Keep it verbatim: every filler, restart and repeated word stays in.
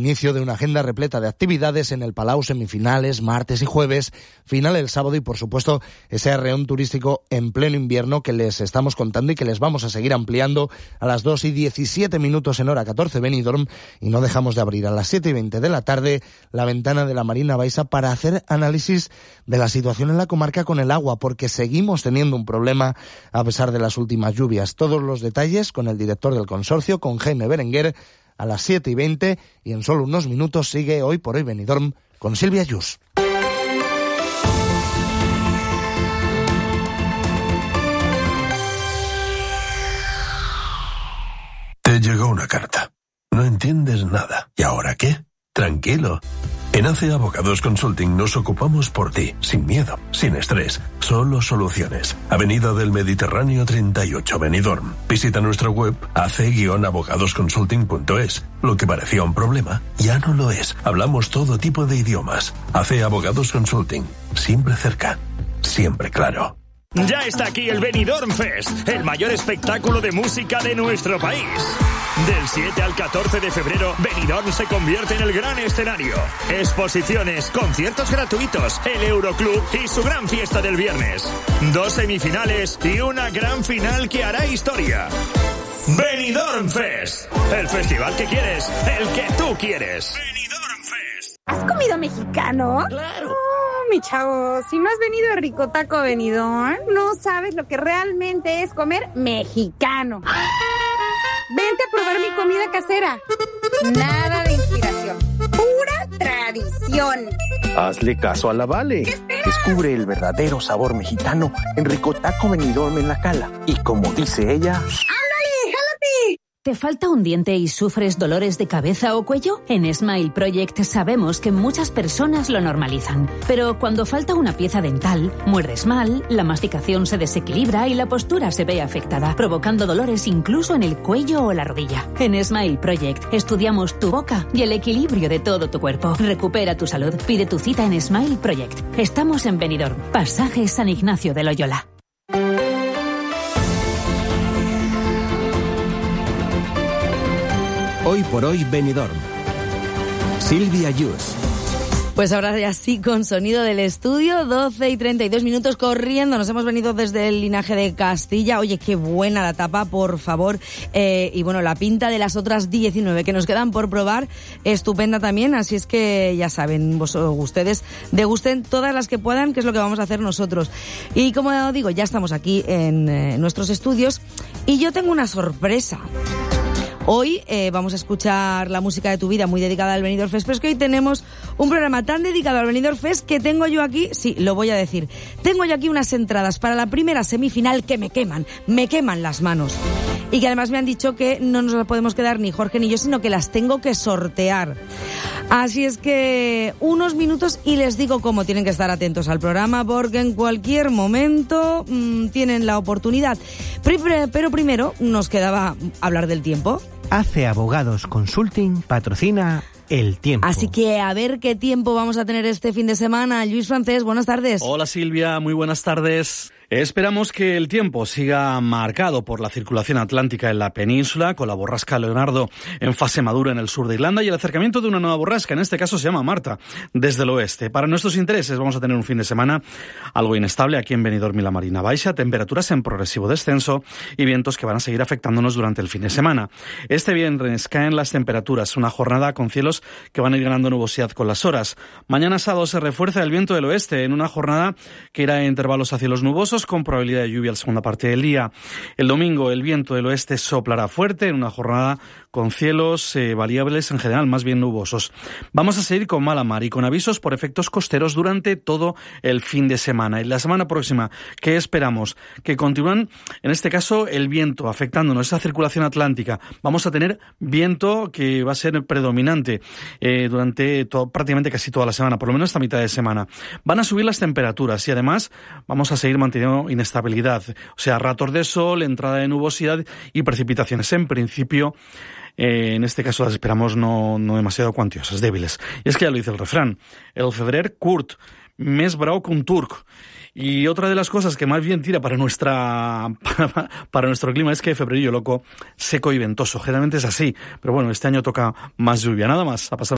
inicio de una agenda repleta de actividades en el Palau, semifinales, martes y jueves, final el sábado y, por supuesto, ese arreón turístico en pleno invierno que les estamos contando y que les vamos a seguir ampliando a las dos y diecisiete minutos en hora catorce Benidorm, y no dejamos de abrir a las siete y veinte de la tarde la ventana de la Marina Baixa para hacer análisis de la situación en la comarca con el agua, porque seguimos teniendo un problema a pesar de las últimas lluvias. Todos los detalles con el director del consorcio, con Jaime Berenguer, a las siete y veinte, y en solo unos minutos sigue Hoy por Hoy Benidorm con Silvia Yus. Te llegó una carta. No entiendes nada. ¿Y ahora qué? Tranquilo. En A C E Abogados Consulting nos ocupamos por ti, sin miedo, sin estrés, solo soluciones. Avenida del Mediterráneo treinta y ocho, Benidorm. Visita nuestra web a c guion abogados consulting punto es. Lo que parecía un problema, ya no lo es. Hablamos todo tipo de idiomas. A C E Abogados Consulting. Siempre cerca, siempre claro. Ya está aquí el Benidorm Fest, el mayor espectáculo de música de nuestro país. Del siete al catorce de febrero, Benidorm se convierte en el gran escenario. Exposiciones, conciertos gratuitos, el Euroclub y su gran fiesta del viernes. Dos semifinales y una gran final que hará historia. Benidorm Fest, el festival que quieres, el que tú quieres. Benidorm Fest. ¿Has comido mexicano? Claro. Oh, mi chavo, si no has venido a Rico Taco Benidorm, no sabes lo que realmente es comer mexicano. Vente a probar mi comida casera. Nada de inspiración, pura tradición. Hazle caso a la Vale. Descubre el verdadero sabor mexicano en Rico Taco Benidorm en La Cala. Y como dice ella... ¡Ándale, jálate! ¿Te falta un diente y sufres dolores de cabeza o cuello? En Smile Project sabemos que muchas personas lo normalizan. Pero cuando falta una pieza dental, muerdes mal, la masticación se desequilibra y la postura se ve afectada, provocando dolores incluso en el cuello o la rodilla. En Smile Project estudiamos tu boca y el equilibrio de todo tu cuerpo. Recupera tu salud. Pide tu cita en Smile Project. Estamos en Benidorm, Pasaje San Ignacio de Loyola. Hoy por Hoy Benidorm. Silvia Yus. Pues ahora ya sí, con sonido del estudio, doce y treinta y dos minutos corriendo. Nos hemos venido desde el Linaje de Castilla. Oye, qué buena la tapa, por favor. Eh, y bueno, la pinta de las otras diecinueve que nos quedan por probar, estupenda también. Así es que ya saben, vos, ustedes degusten todas las que puedan, que es lo que vamos a hacer nosotros. Y como digo, ya estamos aquí en eh, nuestros estudios y yo tengo una sorpresa. Hoy eh, vamos a escuchar la música de tu vida, muy dedicada al Benidorm Fest, pero es que hoy tenemos un programa tan dedicado al Benidorm Fest que tengo yo aquí, sí, lo voy a decir, tengo yo aquí unas entradas para la primera semifinal que me queman, me queman las manos. Y que además me han dicho que no nos las podemos quedar ni Jorge ni yo, sino que las tengo que sortear. Así es que unos minutos y les digo cómo tienen que estar atentos al programa, porque en cualquier momento mmm, tienen la oportunidad. Pero primero nos quedaba hablar del tiempo. A C E Abogados Consulting patrocina el tiempo. Así que a ver qué tiempo vamos a tener este fin de semana. Luis Francés, buenas tardes. Hola Silvia, muy buenas tardes. Esperamos que el tiempo siga marcado por la circulación atlántica en la península, con la borrasca Leonardo en fase madura en el sur de Irlanda y el acercamiento de una nueva borrasca, en este caso se llama Marta, desde el oeste. Para nuestros intereses vamos a tener un fin de semana algo inestable aquí en Benidorm y la Marina Baixa, temperaturas en progresivo descenso y vientos que van a seguir afectándonos durante el fin de semana. Este viernes caen las temperaturas, una jornada con cielos que van a ir ganando nubosidad con las horas. Mañana sábado se refuerza el viento del oeste en una jornada que irá en intervalos a cielos nubosos con probabilidad de lluvia en la segunda parte del día. El domingo el viento del oeste soplará fuerte en una jornada con cielos eh, variables en general, más bien nubosos. Vamos a seguir con mala mar y con avisos por efectos costeros durante todo el fin de semana. Y la semana próxima, ¿qué esperamos? Que continúan, en este caso, el viento afectándonos, esa circulación atlántica. Vamos a tener viento que va a ser predominante eh, durante todo, prácticamente casi toda la semana, por lo menos esta mitad de semana. Van a subir las temperaturas y además vamos a seguir manteniendo inestabilidad, o sea, ratos de sol, entrada de nubosidad y precipitaciones. En principio, Eh, en este caso las esperamos no, no demasiado cuantiosas, débiles. Y es que ya lo dice el refrán, el febrer curt, mes brau con turc. Y otra de las cosas que más bien tira para nuestra para, para nuestro clima es que febrerillo loco, seco y ventoso. Generalmente es así, pero bueno, este año toca más lluvia. Nada más, a pasar.